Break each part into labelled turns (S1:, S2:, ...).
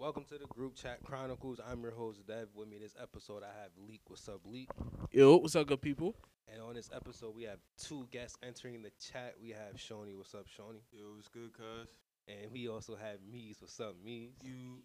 S1: Welcome to the Group Chat Chronicles. I'm your host, Dev. With me this episode, I have Leak. What's up, Leak?
S2: Yo, what's up, good people?
S1: And on this episode, we have two guests entering the chat. We have Shoni. What's up, Shoni?
S3: Yo, what's good, cuz?
S1: And we also have Mees. What's up, Mees?
S3: You.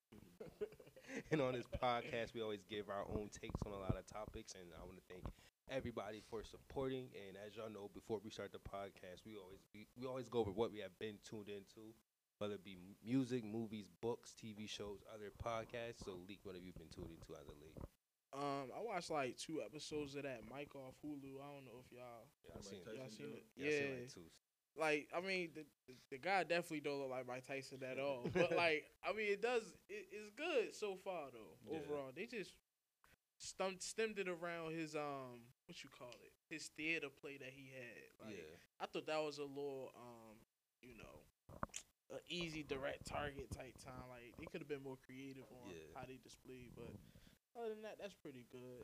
S1: And on this podcast, we always give our own takes on a lot of topics. And I want to thank everybody for supporting. And as y'all know, before we start the podcast, we always go over what we have been tuned into, whether it be music, movies, books, TV shows, other podcasts. So, Leak, what have you been tuned into as of late?
S2: I watched like 2 episodes of that Mike off Hulu. I don't know if y'all
S1: Seen it.
S2: y'all seen it.
S1: Yeah, I seen like two.
S2: Like, I mean, the guy definitely don't look like Mike Tyson at all. But like, I mean, it's good so far though.
S1: Yeah.
S2: Overall, they just stemmed it around his what you call it, his theater play that he had. Like,
S1: Yeah.
S2: I thought that was a little you know, an easy direct target type time. Like, they could have been more creative on how they displayed, but other than that, that's pretty good.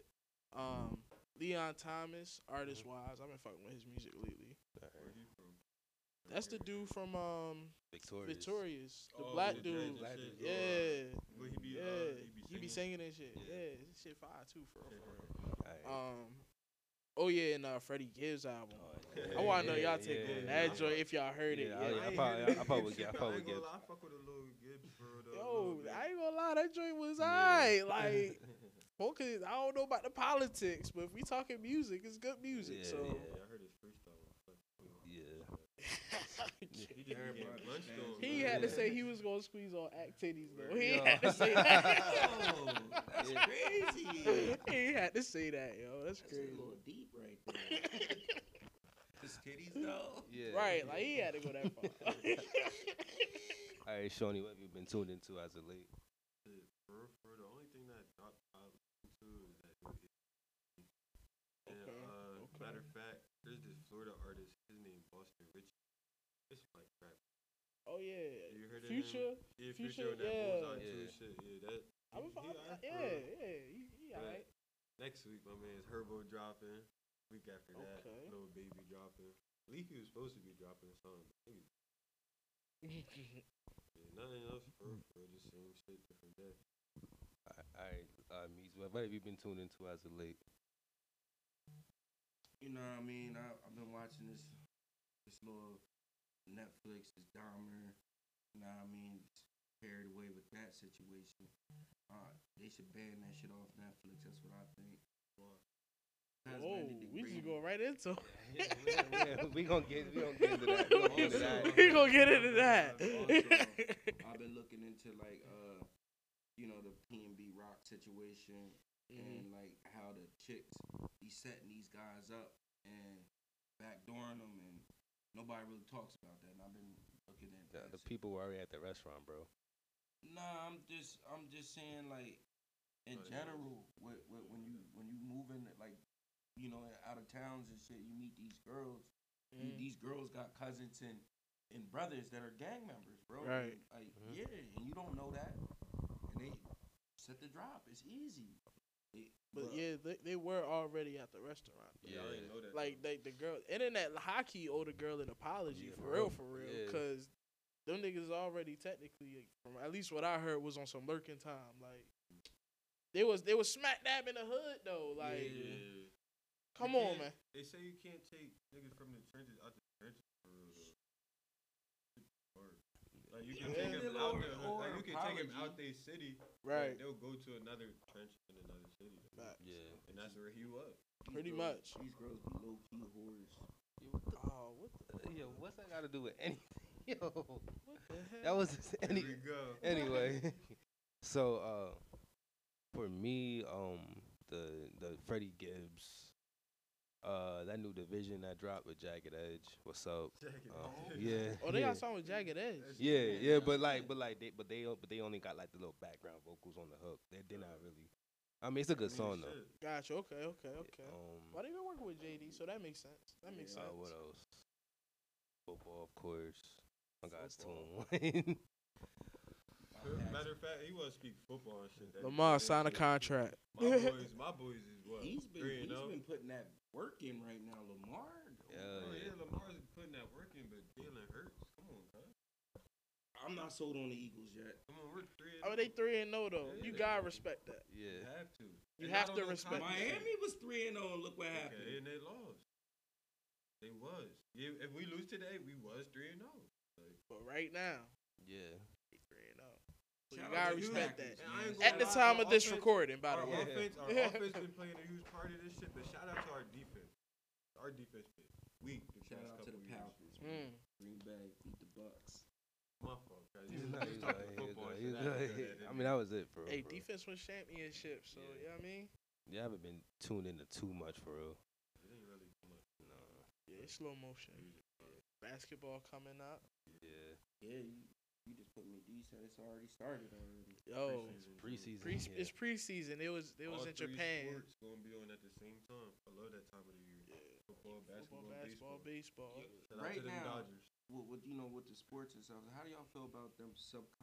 S2: Leon Thomas, artist wise, I've been fucking with his music lately.
S3: Where he from?
S2: That's the dude from Victorious, the
S3: Oh,
S2: black
S3: the
S2: dude.
S3: dreads and shit.
S2: Yeah,
S3: But
S2: he be singing and shit.
S3: Okay.
S2: Yeah, this shit fire too for real.
S1: Alright.
S2: Oh yeah, and Freddie Gibbs album.
S1: Yeah,
S2: I want to know
S1: yeah,
S2: y'all take
S1: yeah,
S2: on
S1: yeah.
S2: that joint if y'all heard it.
S1: Yeah,
S2: Yeah.
S1: I
S3: ain't
S1: probably-
S3: heard
S1: I probably would
S3: Gibbs
S1: get- I
S3: shit,
S1: probably
S3: but
S1: would
S3: I ain't
S1: get-
S3: gonna lie, I fuck with a little Gibbs, bro.
S2: Yo, I ain't gonna lie, that joint was
S1: Yeah.
S2: alright. Like, focus. I don't know about the politics, but if we talking music, it's good music.
S1: Yeah,
S2: so.
S1: yeah.
S3: I heard his freestyle.
S1: Yeah.
S3: He just be getting punched on,
S2: He
S3: man.
S2: had to say he was gonna squeeze on act titties though. He
S1: Yo.
S2: had to say that.
S4: Yo, that's crazy.
S2: He had to say that, yo. That's
S4: That's a
S2: crazy.
S4: little deep right there. His titties though.
S1: Yeah.
S2: Right, like he had to go that far.
S1: All right, Shoni, what have you been tuned into as of late?
S3: Shit, for the only thing that I listen to is that new hit. And
S2: Okay.
S3: matter of fact, there's this Florida artist. His name Boston Richie. It's like crap.
S2: Oh yeah,
S3: You heard of
S2: Future.
S3: him? Yeah,
S2: Future,
S3: Future and that
S2: yeah.
S3: Bullseye
S1: Yeah.
S3: too. Shit, yeah, that.
S2: I'm
S3: he alright, bro.
S2: he
S3: But
S2: alright.
S3: Next week, my man's Herbo dropping. Week after that,
S2: Okay.
S3: Lil Baby dropping. Leafy was supposed to be dropping something. Yeah, nothing else for just same shit, different day.
S1: All right, Mees, what have you been tuned into as of late?
S4: You know what I mean? I've been watching this little Netflix, this Dahmer. You know what I mean? Just carried away with that situation. They should ban that shit off Netflix. That's what I think. Because,
S2: Oh,
S4: man, they
S2: we just
S4: degrade-
S2: go right into.
S1: We gonna get into that. We gonna get into that.
S2: We gonna get into that.
S4: Also, I've been looking into like you know, the PNB Rock situation and like how the chicks be setting these guys up and backdooring them, and nobody really talks about that. And I've been looking at that.
S1: The people were already at the restaurant, bro.
S4: Nah, I'm just saying like in
S3: Oh, yeah.
S4: general, when you move in like, you know, out of towns and shit, you meet these girls.
S2: Mm.
S4: These girls got cousins and brothers that are gang members, bro.
S2: Right.
S4: And, like, yeah, and you don't know that. And they set the drop. It's easy.
S2: But yeah, they were already at the restaurant.
S3: Yeah, I already know that.
S2: Like the girl, internet high-key owed the girl an apology
S1: Yeah,
S2: for real,
S1: Yeah.
S2: because them niggas already technically, from at least what I heard, was on some lurking time. Like they was smack dab in the hood though. Like,
S3: yeah.
S2: come
S3: You
S2: on,
S3: can't-
S2: man.
S3: They say you can't take niggas from the trenches out the trenches for real though. Hard. Like you can
S2: Yeah.
S3: take them out the
S4: Or
S3: like you can take them
S4: apology.
S3: out their city. but
S2: Right.
S3: They'll go to another trench in another city.
S2: Facts.
S1: Yeah.
S3: And that's where he was.
S2: Pretty
S4: girls,
S2: much.
S4: These girls be low key whores.
S2: Oh, what the,
S1: What's that got to do with anything? Yo,
S2: what the hell?
S1: that was
S3: There we go.
S1: anyway. So, for me, the Freddie Gibbs, that new division that dropped with Jagged Edge. What's up? Yeah.
S2: Oh, they
S1: yeah.
S2: got a song with Jagged Edge.
S1: Yeah, but they only got like the little background vocals on the hook. They're not really. I mean, it's a good song though.
S2: Gotcha. Okay.
S1: Um,
S2: Why they been working with JD? So that makes sense. That makes sense.
S1: what else? Football, of course. My guy's
S4: Football.
S1: Tune.
S3: Matter of fact, he want to speak football and shit.
S2: Lamar signed a contract.
S3: My boys is what?
S4: He's been
S3: 3-0?
S4: putting that work in right now, Lamar.
S1: Yeah.
S3: Oh yeah, Lamar's putting that work in, but Jalen Hurts. Come on, cuz.
S4: I'm not sold on the Eagles yet.
S3: Come on, we're 3-0.
S2: I No, they 3-0 though.
S3: Yeah,
S2: You
S3: they
S2: gotta
S3: do.
S2: respect that.
S3: You
S1: Yeah.
S3: have to.
S2: You
S3: And
S2: have
S3: I don't
S2: to
S3: know
S2: respect
S3: Kyrie-
S4: Miami was 3-0 and look what happened.
S3: Okay, and they lost. They was. If we lose today, we was 3-0. Like,
S2: But right now,
S1: Yeah.
S2: they 3-0. So
S4: Shout
S2: you
S4: out
S2: gotta
S4: to you,
S2: respect
S4: Packers,
S2: that.
S3: and I ain't
S4: man.
S3: gonna
S2: At the
S3: lie,
S2: time
S3: our
S2: of this
S3: offense-
S2: recording, by the
S3: our
S2: way.
S3: offense been playing a huge part of this shit, but shout out to our defense. Our defense been weak.
S4: Shout out to the Falcons.
S2: Mm.
S4: Green Bay beat the Bucks.
S3: My fault, guys.
S1: He's
S3: You
S1: not-
S3: was
S1: he's
S3: talking
S1: not-
S3: football.
S1: he's
S3: and
S1: not-
S3: shit.
S1: he's
S3: I
S1: not- I mean, that was it for real.
S2: Hey,
S1: bro.
S2: defense wins championships, so
S1: Yeah.
S2: you know what I mean?
S1: You haven't been tuned into too much for real.
S3: It ain't really too much.
S1: No.
S2: Yeah, it's slow motion. Basketball coming up.
S1: Yeah.
S4: Yeah, you just put me. You said it's already started already.
S2: Yo,
S1: Preseason. yeah.
S2: it's preseason. It was
S3: All
S2: in
S3: three
S2: Japan.
S3: Sports gonna be on at the same time. I love that time of the year.
S2: Yeah.
S3: Football,
S2: Football,
S3: basketball,
S2: baseball.
S3: Shout out
S4: Right
S3: to them
S4: now,
S3: Dodgers.
S4: with the sports and stuff, how do y'all feel about them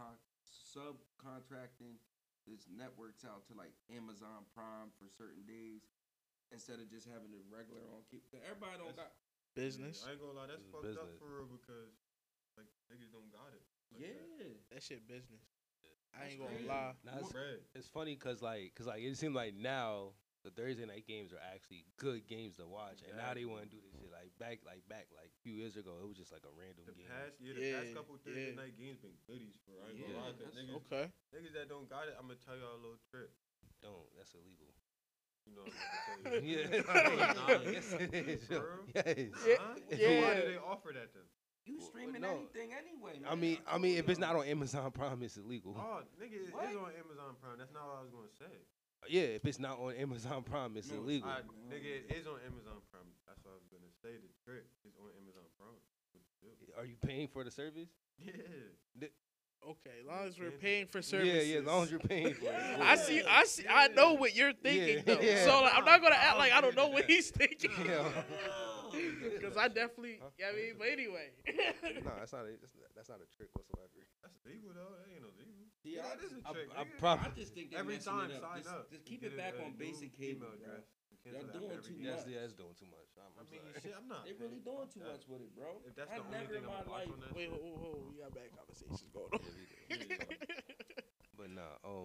S4: subcontracting this networks out to like Amazon Prime for certain days instead of just having it regular on keep? Everybody don't got.
S2: Business.
S3: I ain't gonna lie, that's
S1: It's
S3: fucked up
S1: business.
S3: for real because like niggas don't got it. Like
S4: Yeah.
S2: That shit business. I ain't
S4: That's
S2: gonna
S4: crazy.
S2: lie.
S1: Nah, it's,
S3: Bread.
S1: it's funny cause it seems like now the Thursday night games are actually good games to watch, and now they want to do this shit like back a few years ago. It was just like a random
S3: The
S1: game.
S3: past
S2: Yeah,
S3: couple Thursday
S2: yeah.
S3: night games been goodies for. I ain't
S1: Yeah.
S3: gonna lie, 'cause
S1: That's
S3: niggas,
S2: Okay.
S3: niggas that don't got it, I'm gonna tell y'all a little trick.
S1: That's illegal.
S3: You know what I'm gonna tell you.
S1: Yeah.
S3: Nah,
S1: Yes, it is.
S3: For real?
S1: Yes.
S2: Yeah.
S3: Huh? So
S2: Yeah.
S3: why do they offer that then?
S4: You
S1: Well,
S4: streaming
S1: no.
S4: anything anyway?
S1: I
S4: Man.
S1: mean,
S4: told
S1: if it's
S4: y'all.
S1: not on Amazon Prime, it's illegal.
S3: Oh, nigga, it
S4: What?
S3: is on Amazon Prime. That's not what I was gonna say.
S1: Yeah, if it's not on Amazon Prime, it's
S4: No,
S1: illegal.
S3: Nigga, it is on Amazon Prime. That's what I was gonna say. The trick is on Amazon Prime. What to do?
S1: Are you paying for the service?
S3: Yeah.
S2: Okay, as long as we're
S3: Yeah.
S2: paying for services.
S1: Yeah, as long as you're paying for it.
S2: I see. I know what you're thinking
S1: Yeah.
S2: though.
S1: Yeah.
S2: So like, I'm not gonna act like I don't know what he's thinking.
S1: Yeah.
S2: Because I definitely.
S1: Huh?
S2: Yeah, I mean, but anyway.
S1: No, that's not a trick whatsoever.
S3: That's legal though. That ain't no legal.
S4: See,
S3: Yeah,
S4: I
S3: that is a
S1: I-
S3: trick.
S1: I
S3: nigga.
S1: prob-
S4: I just think they're
S3: Every
S4: messing
S3: time,
S4: it up.
S3: sign
S4: Just,
S3: up.
S4: just
S3: and
S4: keep
S3: get
S4: it back
S3: a
S4: on
S3: new
S4: basic cable,
S3: email
S4: bro.
S3: address and cancel
S4: Y'all
S3: that
S4: doing
S3: every
S4: too
S3: day.
S4: much.
S1: That's doing too much. I'm
S3: I mean,
S1: sorry.
S3: shit, I'm not.
S4: They really
S3: paying.
S4: doing
S3: Fuck
S4: too
S3: that.
S4: much with it, bro.
S3: If that's
S4: I
S3: the only
S4: never
S3: thing
S4: in
S3: I'm
S4: my
S3: gonna watch
S4: life.
S3: on that
S2: Wait,
S3: shit.
S2: we got bad conversations going on.
S1: Yeah, we do. But nah,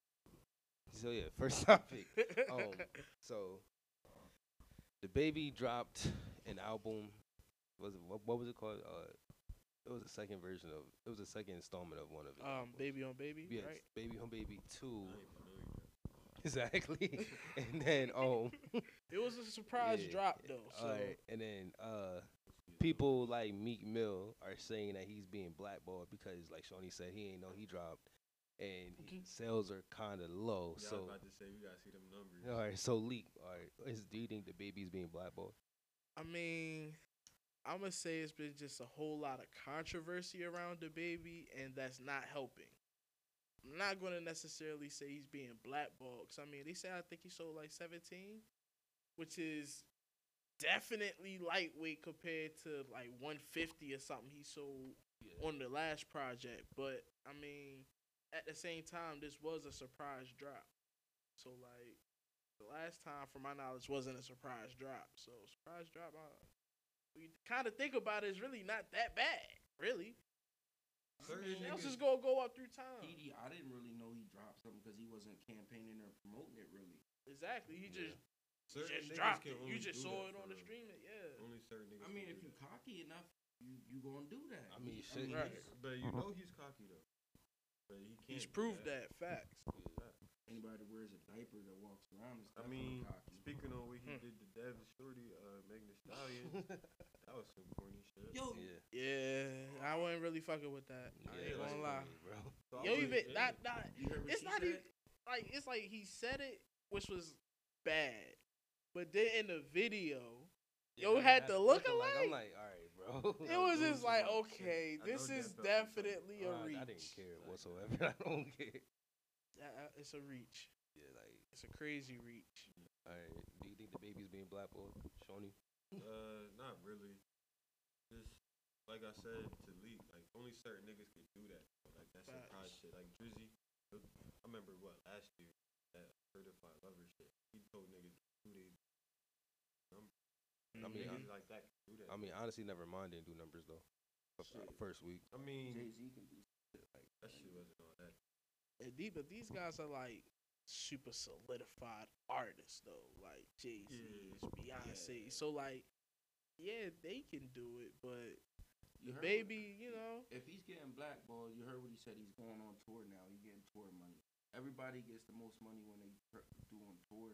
S1: so yeah, first topic. So the baby dropped an album. What was it called? It was a second version of. It was a second installment of one of it.
S2: Baby on baby,
S1: Yes,
S2: right?
S1: Baby on Baby 2.
S3: I ain't familiar.
S1: Exactly. And then
S2: It was a surprise
S1: yeah,
S2: drop though. So
S1: alright, and then people like Meek Mill are saying that he's being blackballed because, like Shawnee said, he ain't know he dropped, and sales are kind of low.
S3: Yeah, I
S1: So,
S3: was about to say we gotta see them numbers.
S1: all right, so Leak, all right, do you think the baby's being blackballed?
S2: I mean, I'm gonna say it's been just a whole lot of controversy around the baby, and that's not helping. I'm not gonna necessarily say he's being blackballed, 'cause I mean, they say I think he sold like 17, which is definitely lightweight compared to like 150 or something he sold on the last project. But I mean, at the same time, this was a surprise drop. So like the last time, from my knowledge, wasn't a surprise drop. So surprise drop, we kind of think about it, is really not that bad, really.
S3: Certain
S2: Else
S3: niggas-
S2: is gonna go up through time.
S4: I didn't really know he dropped something because he wasn't campaigning or promoting it really.
S2: Exactly. He just
S3: Certain niggas
S2: dropped
S3: can
S2: it.
S3: only
S2: You just
S3: do
S2: saw
S3: that
S2: it on
S3: for
S2: the
S3: real.
S2: stream. Yeah.
S3: Only certain niggas.
S4: I mean,
S3: can
S4: if
S3: do
S4: you
S3: that.
S4: cocky enough, you gonna do that.
S1: I mean, shit,
S2: Right.
S3: But you know he's cocky though. But he can't.
S2: He's
S3: do
S2: proved that. Facts.
S4: Anybody that wears a diaper that walks around is
S3: I
S4: definitely
S3: mean,
S4: cocky.
S3: speaking on what he did to Dev Shorty, Megan Thee Stallion, that was some corny shit.
S4: Yo,
S1: Yeah.
S2: Yeah, I wasn't really fucking with that. I
S1: Yeah,
S2: ain't
S1: that's
S2: gonna lie.
S1: funny, bro.
S3: So I
S2: Yo,
S3: was-
S2: even
S3: yeah.
S2: not.
S4: you heard what
S2: It's
S4: she
S2: not
S4: said?
S2: even like it's like he said it, which was bad, but then in the video, Yo,
S1: that-
S2: had
S1: that's
S2: to
S1: looking
S2: look
S1: like,
S2: alike.
S1: I'm like, all right, bro.
S2: it was
S3: doing
S2: just
S3: too
S2: like,
S3: much.
S2: okay,
S3: I know
S2: this
S3: that
S2: is
S3: felt too much.
S2: definitely a reach.
S1: I didn't care whatsoever. I don't care.
S2: It's a reach.
S1: Yeah, like,
S2: It's a crazy reach.
S1: all right. Do you think the baby's being blackballed, Shawnee?
S3: Not really. Just like I said to Leak, like only certain niggas could do that. Like that surprise
S2: Facts.
S3: shit. Like Drizzy, I remember last year that Certified Lover shit. He told niggas 2 days.
S1: I mean,
S3: Niggas like that can do that.
S1: I mean, honestly, never mind. Didn't do numbers though.
S4: Shit.
S1: First week.
S3: I mean,
S4: Jay-Z can do
S3: that shit wasn't all that.
S2: And but these guys are like super solidified artists though, like Jay-Z, Beyonce. So like, yeah, they can do it, but the baby, you know,
S4: if he's getting blackballed, you heard what he said. He's going on tour now. He's getting tour money. Everybody gets the most money when they do on tour.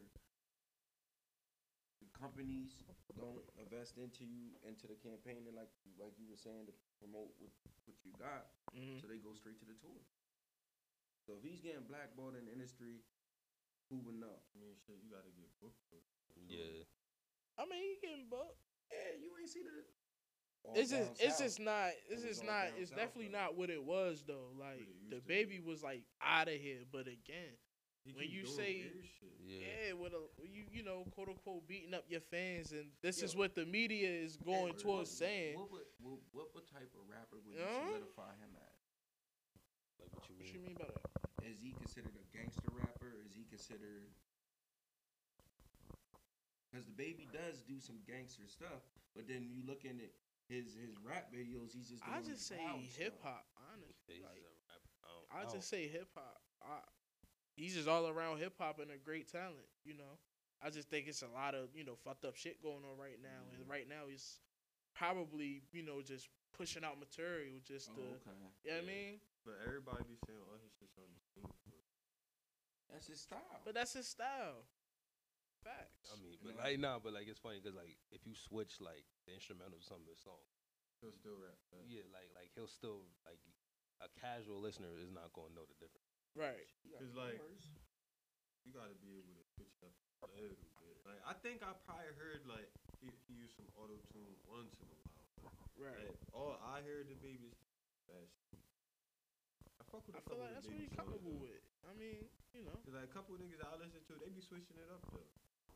S4: The companies don't invest into you, into the campaign, and like you were saying, to promote what you got.
S2: Mm-hmm.
S4: So they go straight to the tour. So if he's getting blackballed in the industry, who would know?
S3: I mean, shit, you gotta get booked.
S1: Yeah.
S2: I mean, he getting booked.
S4: Yeah, you ain't see the.
S2: It's definitely not what it was though. Like the baby was like out of here, but again, when you say with you know, quote unquote beating up your fans, and this is what the media is going towards saying.
S4: What type of rapper would you solidify him as?
S1: Like what you mean?
S2: What you mean by that?
S4: Is he considered a gangster rapper? Is he considered? Because the baby does do some gangster stuff, but then you look in it. His rap videos, he's just.
S2: I just say hip hop, honestly. I just say hip hop. He's just all around hip hop and a great talent. You know, I just think it's a lot of fucked up shit going on right now, and right now he's probably just pushing out material just to.
S4: Okay.
S2: You know what I mean?
S3: But everybody be saying all his shit's on the scene.
S4: That's his style.
S2: But that's his style. Facts.
S1: I mean, but like it's funny because like if you switch like the instrumental to some of the songs,
S3: he'll still rap.
S1: Yeah, like he'll still like a casual listener is not gonna know the difference.
S2: Right.
S3: Cause like you gotta be able to switch up a little bit. Like I think I probably heard like he used some auto tune once in a while.
S2: Right.
S3: Like, all I heard the baby's bad shit. I fuck with.
S2: I feel like that's what he's comfortable with. I mean,
S3: Cause like a couple of niggas I listen to, they be switching it up though.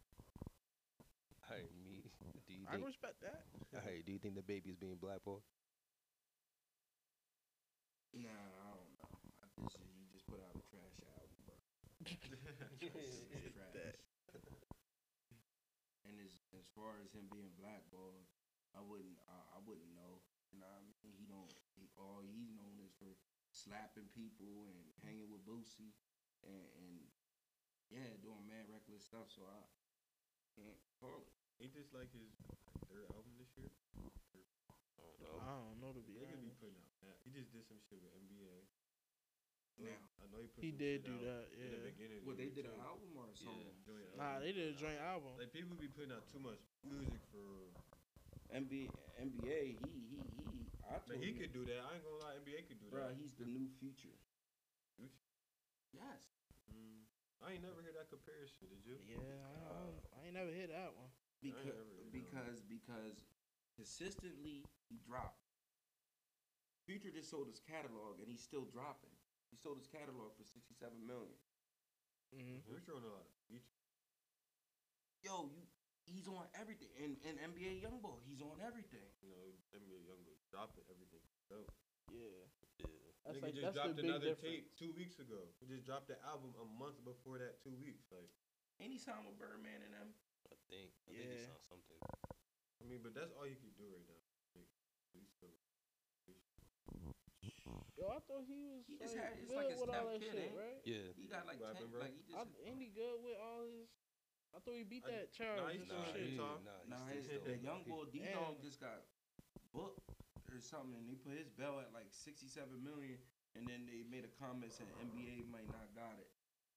S1: Hey,
S2: I respect that.
S1: Hey, do you think the baby is being blackballed?
S4: Nah, I don't know. He just put out a trash album, bro. Trash. And as far as him being blackballed, I wouldn't know. You know what I mean? All he's known is for slapping people and hanging with Boosie and doing mad reckless stuff. So I can't call it.
S3: Ain't this like his third album this year?
S2: I don't know to be honest.
S3: Be putting out that. He just did some shit with NBA.
S4: Now
S3: I know
S2: he did do that. Yeah.
S3: In the beginning.
S4: Well, they did an album or a song?
S3: Yeah,
S2: nah, they did a joint album.
S3: Like people be putting out too much music for
S4: NBA.
S3: He could do that. I ain't gonna lie. NBA could do
S4: bro,
S3: that.
S4: He's the new Future.
S3: Future?
S4: Yes.
S3: I ain't never heard that comparison. Did you?
S2: Yeah, I ain't never heard that one.
S4: Because consistently he dropped. Future just sold his catalog and he's still dropping. He sold his catalog for $67 million.
S3: Future on a lot of features.
S4: Yo, he's on everything. And NBA Youngboy, he's on everything.
S3: NBA Youngboy dropping everything. Dope.
S2: Yeah.
S3: Nigga just dropped another tape 2 weeks ago. He just dropped the album a month before that. 2 weeks. Like,
S4: ain't he signed with Birdman and them?
S1: I think he saw something.
S3: I mean, but that's all you can do right now.
S2: Yo, I thought he was.
S4: He
S2: just
S4: had
S2: good
S4: like his
S2: with all that
S4: kid,
S2: shit, right?
S1: Yeah.
S4: He got like 10. Like he just.
S2: Ain't he good with all his? I thought he beat that charge.
S4: The young boy D-Dog just got booked or something, and they put his bail at like $67 million, and then they made a comment saying NBA might not got it.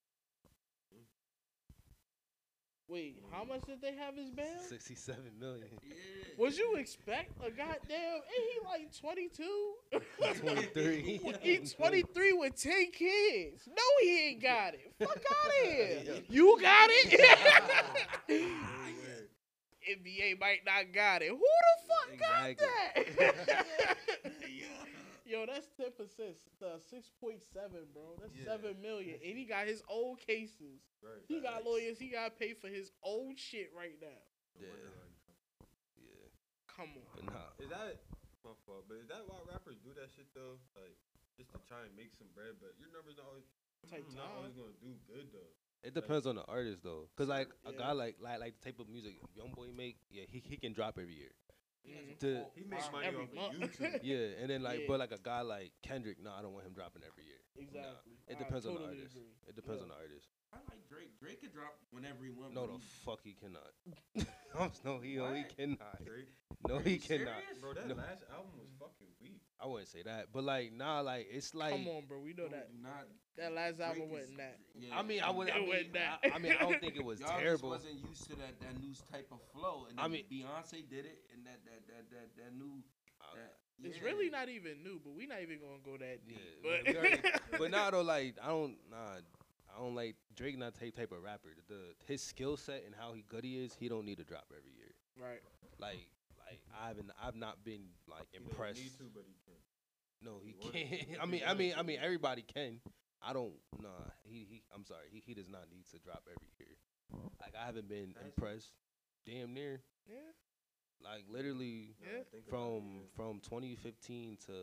S2: Wait, how much did they have his bail?
S1: $67 million.
S4: Yeah.
S2: Would you expect a goddamn? Ain't he like 22?
S1: 23.
S2: He's 23 with 10 kids. No, he ain't got it. Fuck out of here. You got it? NBA might not got it. Who the fuck got that? Yo, that's 10%. 6.7, bro. That's $7 million. And he got his old cases.
S3: Right.
S2: He got lawyers. He got to pay for his old shit right now.
S1: Yeah.
S2: Come on.
S1: But nah.
S3: Is that my fault? But is that why rappers do that shit though? Like just to try and make some bread, but your numbers not always gonna do good though.
S1: It depends on the artist though, cause like a guy like the type of music YoungBoy make, he can drop every year.
S3: He makes money
S2: every
S3: off of
S2: month.
S3: YouTube.
S1: Yeah, and then like,
S2: Yeah.
S1: but like a guy like Kendrick, no, I don't want him dropping every year.
S2: Exactly.
S1: It
S2: I
S1: depends on the
S2: totally
S1: artist.
S2: agree.
S1: It depends
S2: Yeah.
S1: on the artist.
S4: I like Drake. Drake could drop whenever he wants.
S1: No,
S4: but
S1: the
S4: he-
S1: fuck he cannot. no, he
S4: What?
S1: cannot.
S3: Drake.
S1: No,
S4: Are
S1: he
S4: you
S1: cannot.
S4: serious?
S3: Bro, that
S1: No.
S3: last album was fucking weak.
S1: I wouldn't say that, but like, nah, like it's like.
S2: Come on, bro. We know
S4: Don't
S2: that.
S4: do not.
S2: That last
S4: Drake
S2: album
S4: is-
S2: wasn't that.
S4: Yeah,
S1: I mean, I would.
S2: It
S1: I mean,
S2: wasn't that.
S1: I mean, I don't think it was
S4: Y'all
S1: terrible.
S4: just wasn't used to that new type of flow, and
S1: I
S4: then
S1: mean-
S4: Beyonce did it, and that new. That,
S2: It's
S4: yeah.
S2: really not even new, but we not even gonna go that deep.
S1: Yeah,
S2: but
S1: we already- but now though, like I don't like Drake. Not type of rapper. His skill set and how good he is, he don't need to drop every year.
S2: right.
S1: Like I've not been like
S3: He don't
S1: impressed.
S3: need to, but he can.
S1: No, he
S3: He
S1: can't.
S3: wanted-
S1: I mean, everybody can. I don't. Nah, I'm sorry. He does not need to drop every year. Like I haven't been
S3: Has he?
S1: impressed. Damn near.
S2: Yeah.
S1: Like literally
S3: Nah,
S2: Yeah.
S3: think about it, yeah.
S1: from 2015 to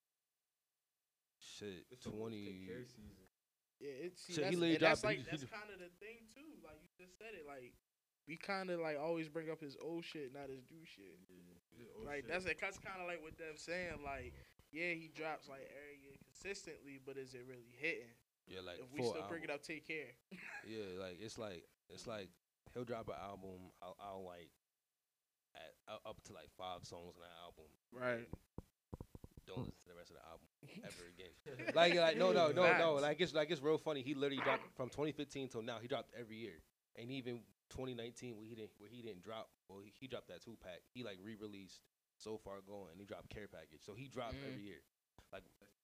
S1: shit
S3: It's almost
S1: 20.
S3: take care season.
S2: Yeah, it's see,
S1: So he
S2: that's,
S1: literally
S2: and that's
S1: dropped-
S2: like that's kind of the thing too. Like you just said it, like we kind of like always bring up his old shit, not his new shit.
S3: Yeah.
S2: Like that's kind of like what Dev saying. Like yeah, he drops like every year consistently, but is it really hitting?
S1: Yeah, like
S2: If we
S1: full
S2: still bring it
S1: album.
S2: up, take care.
S1: Yeah, like it's like he'll drop an album. I'll like up to like 5 songs on that album.
S2: Right.
S1: Don't listen to the rest of the album ever again. like no.
S2: Facts.
S1: Like it's real funny. He literally dropped from 2015 till now. He dropped every year, and even 2019 where he didn't drop. Well, he dropped that 2-pack. He like re-released So Far Gone, and he dropped Care Package. So he dropped
S2: Mhm.
S1: every year. Like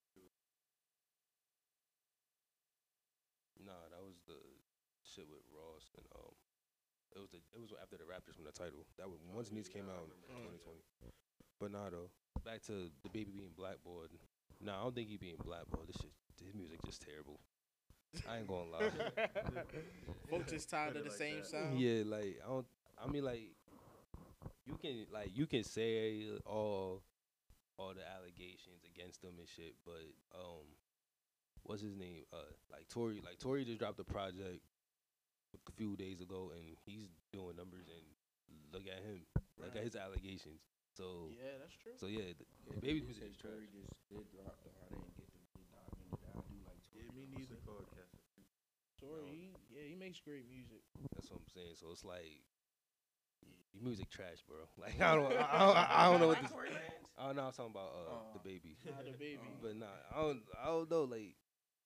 S1: nah, that was the shit with Ross and it was after the Raptors from the title. That was once Needs came
S3: I
S1: out in
S3: remember.
S1: 2020. But nah though. Back to the baby being blackballed. Nah, I don't think he being blackballed. His music just terrible. I ain't gonna lie.
S2: Folks is tired of
S3: Put it
S2: the
S3: like
S2: same
S3: that.
S2: sound.
S1: Yeah, like I mean like you can say all the allegations against him and shit, but what's his name? Like Tory just dropped a project a few days ago and he's doing numbers and look at him. Look at his allegations. So
S2: Yeah, that's true.
S1: so yeah, the
S4: Yeah,
S1: baby
S4: they
S1: music
S4: say
S1: is trash.
S4: Tory just did drop though. I didn't get to really dive into that. I do like Tory.
S2: Yeah, me
S3: What's
S2: neither.
S3: it called, Casper?
S2: Tory, he makes great music.
S1: That's what I'm saying. So it's like your music trash, bro. Like I don't know what this.
S4: Tory Lanez?
S1: Oh no, I was talking about the
S4: Oh.
S1: baby.
S2: Not the baby.
S1: But nah, I don't know, like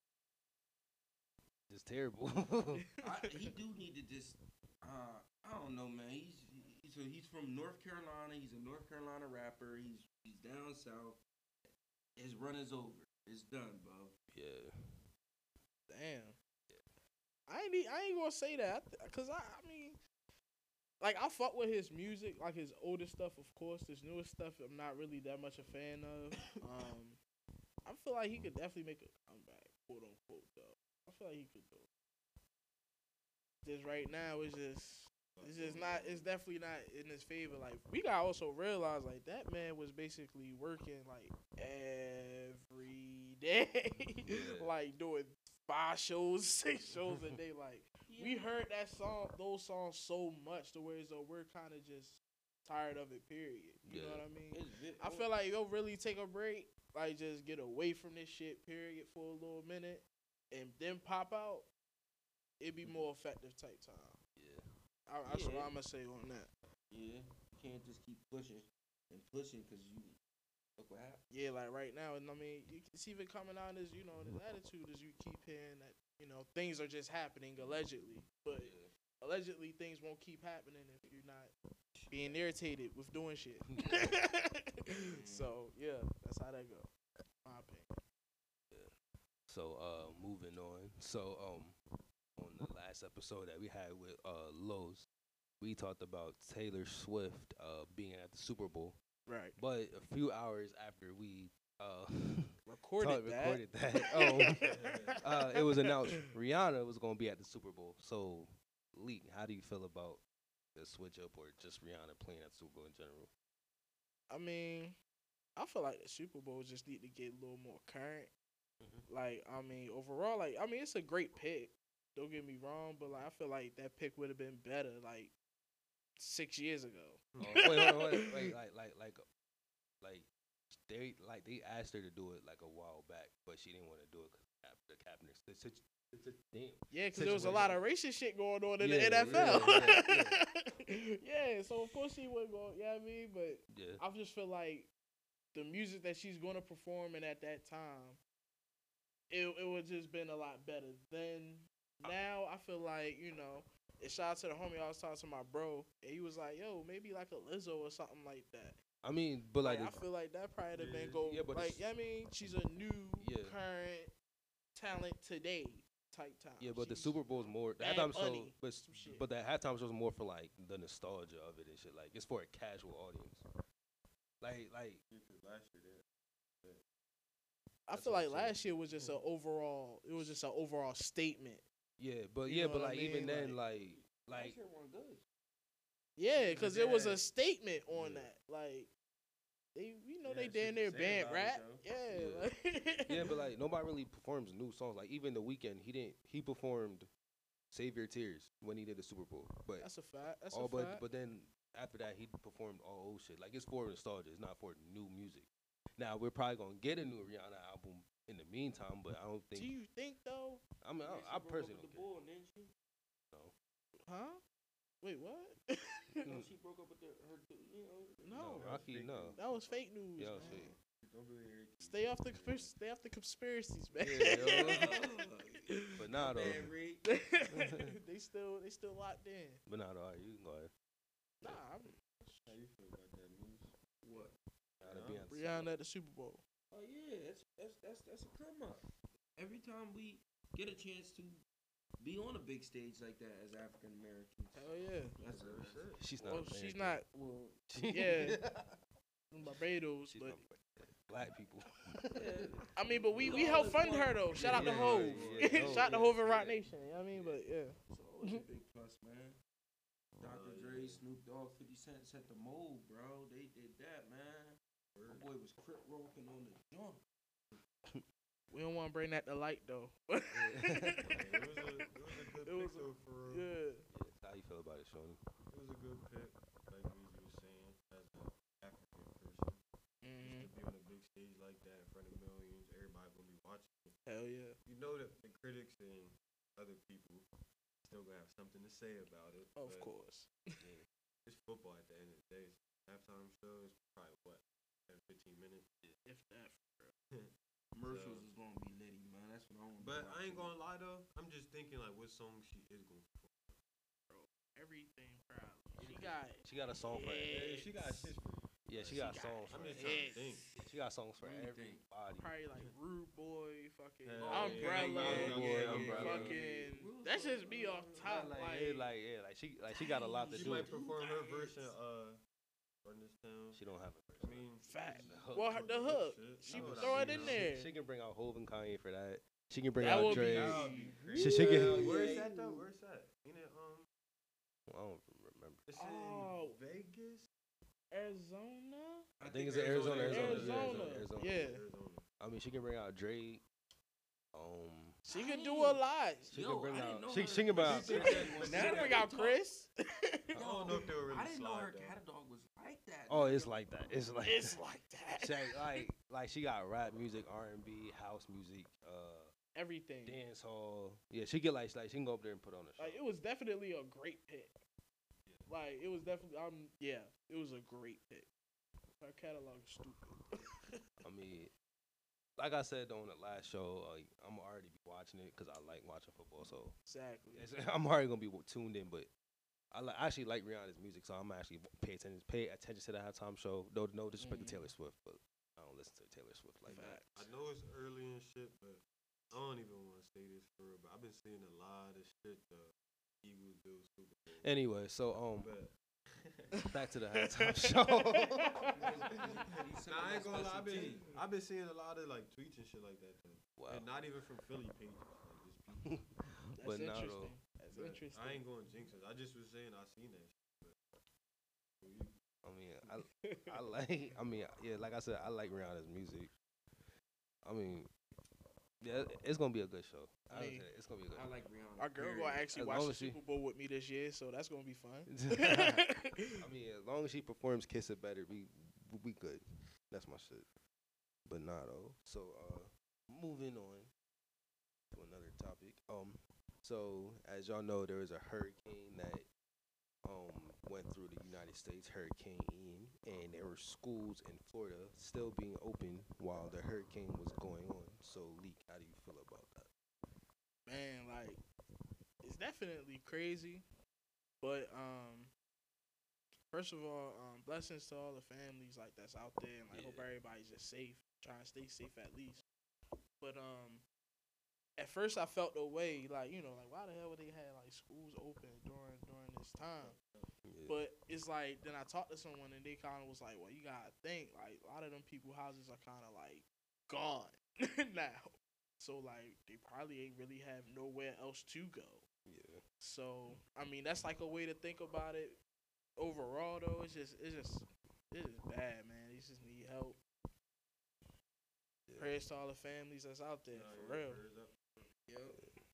S1: just terrible.
S4: He do need to just. I don't know, man. He's from North Carolina. He's a North Carolina rapper. He's down south. His run is over. It's done, bro.
S1: Yeah.
S2: Damn. I ain't gonna say that, cause I mean, like I fuck with his music, like his older stuff, of course. His newer stuff, I'm not really that much a fan of. I feel like he could definitely make a comeback, quote unquote. Though I feel like he could do. Just right now, it's just not. It's definitely not in his favor. Like we gotta also realize, like that man was basically working like every day,
S1: Yeah.
S2: like doing 5 shows, 6 shows a day. Like we heard those songs so much to where as though we're kind of just tired of it. Period. You know
S1: Yeah.
S2: what I mean? I feel like you'll really take a break, like just get away from this shit. Period for a little minute, and then pop out. It'd be more effective type time.
S1: Yeah.
S2: That's what
S4: Yeah.
S2: I'm gonna say on that.
S4: Yeah, you can't just keep pushing and pushing because you look what happened.
S2: Yeah, like right now, and I mean, it's even coming out as his attitude as you keep hearing that things are just happening allegedly, but allegedly things won't keep happening if you're not being irritated with doing shit. So yeah, that's how that go. My opinion.
S1: So moving on. So on the last episode that we had with Lowe's, we talked about Taylor Swift being at the Super Bowl.
S2: Right.
S1: But a few hours after we
S2: Recorded
S1: that, it was announced Rihanna was going to be at the Super Bowl. So, Lee, how do you feel about the switch up or just Rihanna playing at the Super Bowl in general?
S2: I mean, I feel like the Super Bowl just need to get a little more current. Like, I mean, overall, like, I mean, it's a great pick. Don't get me wrong, but like, I feel like that pick would have been better, like 6 years ago.
S1: Wait, they asked her to do it like a while back, but she didn't want to do it because after Kaepernick. It's a damn.
S2: Yeah, because there was a lot of racist shit going on in the
S1: Yeah,
S2: NFL.
S1: yeah.
S2: Yeah, so of course she wouldn't go. Yeah, I mean, but
S1: Yeah.
S2: I just feel like the music that she's going to perform in at that time, it would just been a lot better. Then now I feel like, you know, and shout out to the homie I was talking to my bro, and he was like, yo, maybe like a Lizzo or something like that.
S1: I mean, but like,
S2: I feel like that probably have been go.
S1: Yeah, but
S2: like, I mean, she's a new
S1: Yeah.
S2: current talent today type time.
S1: yeah, but the
S2: She's
S1: Super Bowl is more. The
S2: Bad
S1: halftime show,
S2: Bunny, some shit.
S1: but the halftime show is more for like the nostalgia of it and shit. Like it's for a casual audience. Like
S3: Because last year that
S2: I
S1: That's
S2: feel
S1: what
S2: like
S1: I'm saying.
S2: last year was just an overall. It was just an overall statement.
S1: yeah, but
S2: You know what I
S1: like even
S2: mean?
S1: then,
S2: Like-
S1: like
S4: That shit wasn't good.
S2: Yeah, because it was
S3: Yeah.
S2: a statement on
S3: Yeah.
S2: that. Like they, you know,
S3: Yeah,
S2: they
S3: shit
S2: damn
S3: to
S2: near
S3: say
S2: banned
S3: about it,
S2: rap.
S3: though.
S2: Yeah,
S1: Yeah.
S2: like-
S1: yeah, but like nobody really performs new songs. Like even the weekend, he performed "Save Your Tears" when he did the Super Bowl. But
S2: that's a fact. That's
S1: all
S2: a fact.
S1: but then after that, he performed all old shit. Like it's for nostalgia. It's not for new music. Now we're probably gonna get a new Rihanna album in the meantime, but I don't think.
S2: Do you think though?
S1: I mean,
S4: Yeah,
S1: I
S4: she broke up
S1: personally
S4: with the
S1: don't care.
S4: bull, didn't she?
S1: No.
S2: Huh? Wait, what?
S4: No, she broke up with her. You know.
S2: No,
S1: Rocky, no.
S2: that was fake news.
S1: Yeah,
S2: man.
S1: fake.
S3: don't believe everything.
S2: Stay off the conspiracies, man.
S1: Yeah, But nah, though.
S4: Man, Reed.
S2: they still locked in.
S1: But nah, though. All right, you can go ahead.
S2: Nah,
S3: How you feel about that news?
S4: What?
S1: Gotta
S3: Yeah.
S1: be on
S2: Rihanna at the Super Bowl.
S4: Oh yeah, that's a come up. Every time we get a chance to be on a big stage like that as African Americans,
S2: Hell yeah.
S4: that's a
S1: She's not.
S2: Well,
S1: a
S2: she's
S1: band,
S2: not. Well, yeah, from Barbados,
S1: She's
S2: but
S1: not black people.
S2: I mean, but we help fund her though. Shout out to
S1: Yeah,
S2: Hove.
S1: yeah,
S2: Shout out to
S1: yeah,
S2: Hove and Rock
S1: yeah.
S2: Nation. You know what I mean, but yeah.
S4: it's always a big plus, man. Dr.
S3: yeah.
S4: Dre, Snoop Dogg, 50 Cent set the mold, bro. They did that, man. My boy was crip walking on the jump.
S2: We don't want to bring that to light though.
S3: Yeah, it was a good
S2: It was
S3: pick though, for real.
S2: Yeah.
S1: How you feel about it, Shoni?
S3: It was a good pick, like Weezy was saying, as an African person.
S2: Mhm.
S3: Just to be on a big stage like that in front of millions, everybody gonna be watching it.
S2: Hell yeah.
S3: You know that the critics and other people still gonna have something to say about it.
S2: Of
S3: but
S2: course.
S3: it's football at the end of the day. Halftime show is probably what, 10, 15 minutes.
S2: If that.
S4: Commercials is gonna be litty, man. That's what I want.
S3: But I ain't gonna lie though, I'm just thinking like what song she is gonna perform.
S2: Everything probably.
S1: She got a song for.
S2: Yeah.
S3: She got shit for you.
S1: Yeah, she got songs
S3: I'm
S1: for.
S3: just trying to
S2: hits.
S3: think.
S1: She got songs for
S4: What do you think?
S1: everybody.
S2: Probably like Rude Boy, fucking
S3: Yeah,
S2: Umbrella,
S3: Umbrella.
S2: fucking. That's just me off top.
S1: She got a lot to
S3: She
S1: do.
S3: might perform her version Run This Town.
S1: She don't have a
S3: I
S1: version.
S3: mean,
S2: Fact.
S1: The hook.
S2: Well, the hook.
S3: Shit.
S2: She
S3: That's what
S2: throw
S3: I
S2: it
S3: mean,
S2: in
S3: though.
S2: there.
S1: She can bring out Hov and Kanye for that. She can bring
S2: That
S1: out
S2: would be-
S1: Drake.
S3: That would be crazy.
S1: She should get.
S3: Where's that though? Where's that? Ain't it
S1: I don't remember.
S3: It's
S2: Oh.
S3: in Vegas?
S2: Arizona.
S1: I think it's in Arizona.
S2: Arizona. Yeah.
S3: Arizona.
S1: I mean, she can bring out Drake.
S2: She could do a lot.
S1: She
S4: Yo,
S1: can bring
S4: I didn't
S1: out.
S4: know
S1: She
S4: her-
S1: can bring out.
S3: She
S2: She
S3: did
S2: could bring out Chris.
S3: I don't know if they were really
S4: I didn't know her
S3: slide, though.
S4: catalog was like that.
S1: Oh,
S4: man.
S1: it's like that. It's like.
S2: It's like that.
S1: Like she got rap music, R&B, house music,
S2: Everything.
S1: dance hall. Yeah, she get like she can go up there and put on a show.
S2: Like it was definitely a great pick. Like it was definitely it was a great pick. Her catalog is stupid.
S1: I mean, like I said on the last show, I'm already be watching it because I like watching football. So
S2: Exactly.
S1: I'm already gonna be tuned in. But I actually like Rihanna's music, so I'm actually pay attention to the halftime show. No disrespect to Taylor Swift, but I don't listen to Taylor Swift like that.
S3: I know it's early and shit, but I don't even want to say this for real. But I've been seeing a lot of shit the Eagles do Super Bowl.
S1: Anyway, so
S3: But
S1: back to the halftime show.
S3: Nah, I ain't gonna lie. I've been seeing a lot of like tweets and shit like that too.
S1: Wow.
S3: And not even from Philly pages. Like just people.
S2: That's
S1: But now,
S2: interesting.
S1: though,
S2: That's
S3: But
S2: interesting.
S3: I ain't going to jinx it. I just was saying I seen that shit. But
S1: I mean, I like. I mean, yeah, like I said, I like Rihanna's music. I mean, Yeah, it's gonna be a good show.
S2: I mean,
S1: it's gonna be a good.
S4: I like Rihanna.
S2: Our girl
S4: period.
S2: gonna actually
S1: As
S2: watch
S1: long
S2: the
S1: as she-
S2: Super Bowl with me this year, so that's gonna be fun.
S1: I mean, as long as she performs "Kiss It Better," we good. That's my shit. But nah, though. So moving on to another topic. So as y'all know, there was a hurricane that went through the United States, Hurricane Ian, and there were schools in Florida still being open while the hurricane was going on. So, Leak, how do you feel about that?
S2: Man, like it's definitely crazy, but first of all, blessings to all the families like that's out there, and like hope everybody's just safe, trying to stay safe at least. But at first I felt the way, like like why the hell would they have like schools open during this time?
S1: Yeah.
S2: But it's like then I talked to someone and they kind of was like, well, you gotta think like a lot of them people houses are kind of like gone now, so like they probably ain't really have nowhere else to go.
S1: Yeah.
S2: So I mean that's like a way to think about it. Overall though, it's just bad, man. They just need help.
S1: Yeah.
S2: Prayers to all the families that's out there for real.
S4: Yep.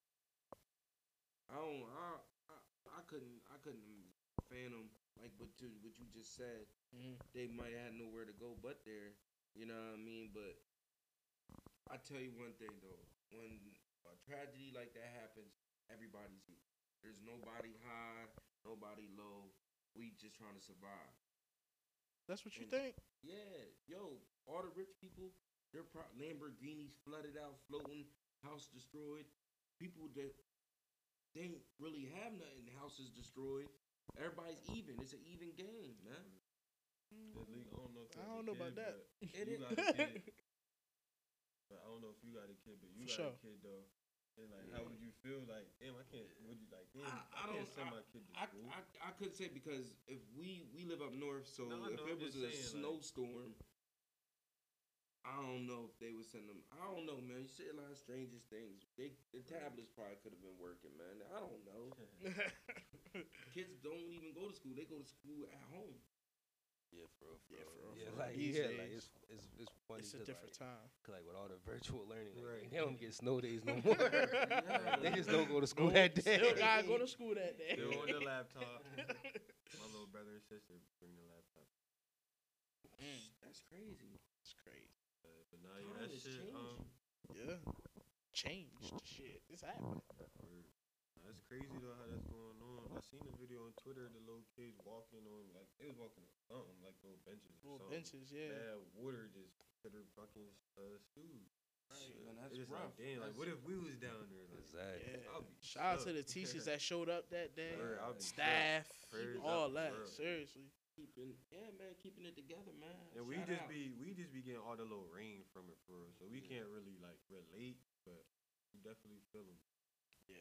S4: I couldn't fathom like what you just said.
S2: Mhm.
S4: They might have nowhere to go but there. You know what I mean? But I tell you one thing though, when a tragedy like that happens, everybody's equal. There's nobody high, nobody low. We just trying to survive.
S2: That's what you
S4: And-
S2: think?
S4: Yeah, yo, all the rich people, their Lamborghinis flooded out, floating, house destroyed. People that they ain't really have nothing, houses destroyed. Everybody's even. It's an even game, man.
S3: The league, I don't know. If you
S2: I
S3: got
S2: don't
S3: a
S2: know
S3: kid,
S2: about that.
S3: but
S4: It
S3: you
S4: is.
S3: got a kid. But I don't know if you got a kid, but you
S2: For
S3: got
S2: sure.
S3: a kid though. And like, how would you feel? Like, damn, I can't. Would you like? Damn,
S4: I
S3: I,
S4: don't-
S3: can't send my kid to school.
S4: I couldn't say because if we live up north, so
S3: No, I
S4: if
S3: know,
S4: it
S3: I'm
S4: was
S3: just
S4: a
S3: saying, like-
S4: snowstorm, I don't know if they would send them. I don't know, man. You see a lot of strangest things. The tablets probably could have been working, man. I don't know. Kids don't even go to school. They go to school at home.
S1: Yeah, for real.
S2: Yeah, for real,
S1: Yeah,
S2: for real.
S1: like
S2: These
S1: like
S2: days,
S1: it's funny.
S2: it's a
S1: 'cause,
S2: different
S1: like,
S2: time.
S1: 'cause, like with all the virtual learning, like,
S3: Right.
S1: they don't get snow days no more.
S4: Yeah.
S1: They just don't go to school
S2: No,
S1: that day.
S2: Still gotta go to school that day.
S3: Still on the laptop. My little brother and sister bring the laptop.
S4: That's crazy.
S2: It's crazy.
S3: But now
S4: Time
S3: that
S4: is
S3: shit.
S4: changing.
S2: Yeah. Changed the shit. It's happening.
S3: Word. That's crazy though how that's going on. I seen a video on Twitter, the little kids walking on like they was walking on something like little benches. Or
S2: Little
S3: something.
S2: benches, yeah.
S3: Bad water just to their fucking shoes.
S4: Right, man, that's
S3: It's just
S4: rough.
S3: like damn, like what if we was down there? Like,
S1: Exactly.
S2: Yeah.
S3: I'll be
S2: Shout out to
S3: shook.
S2: the teachers that showed up that day.
S3: Word, I'll be
S2: Staff,
S3: Prayers
S2: all
S3: up,
S2: that.
S3: bro.
S2: Seriously.
S4: Keeping it together, man.
S3: And we
S4: Shout
S3: just
S4: out.
S3: be getting all the little rain from it for real. So we
S4: Yeah.
S3: can't really like relate, but we definitely feel them.
S2: Yeah.